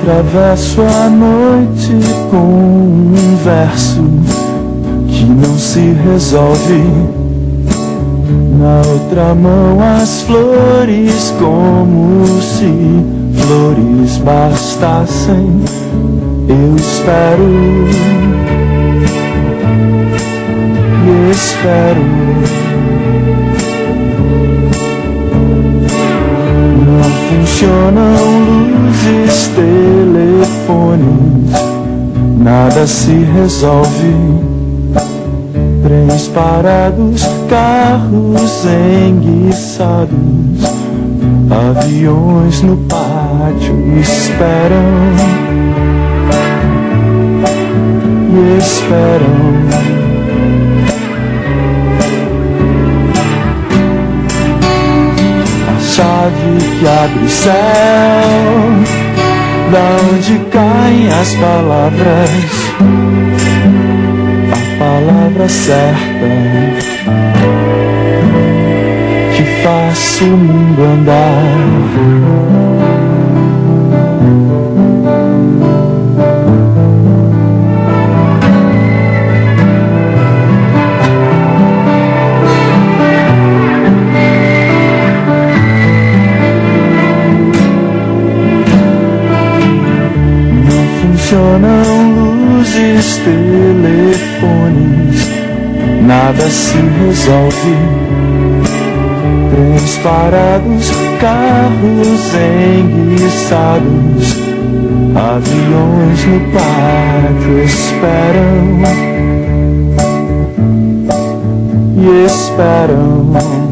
Atravesso a noite com um verso que não se resolve. Na outra mão as flores, como se flores bastassem. Eu espero e espero. Não funcionam luzes, telefones, nada se resolve. Trens parados, carros enguiçados, aviões no pátio esperam e esperam. A chave que abre o céu, da onde caem as palavras, a palavra certa que faz o mundo andar. Funcionam luzes, telefones, nada se resolve. Trens parados, carros enguiçados, aviões no pátio esperam e esperam.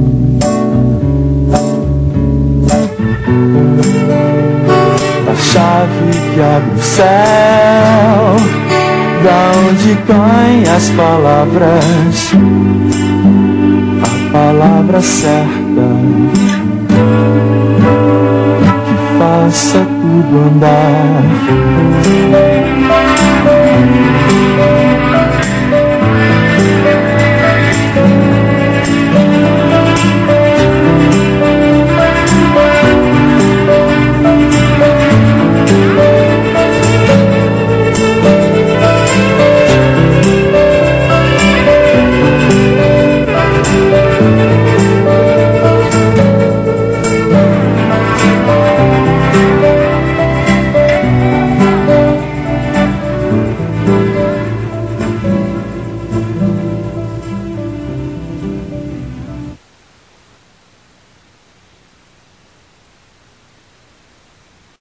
A chave que abre o céu, da onde caem as palavras, a palavra certa que faça tudo andar.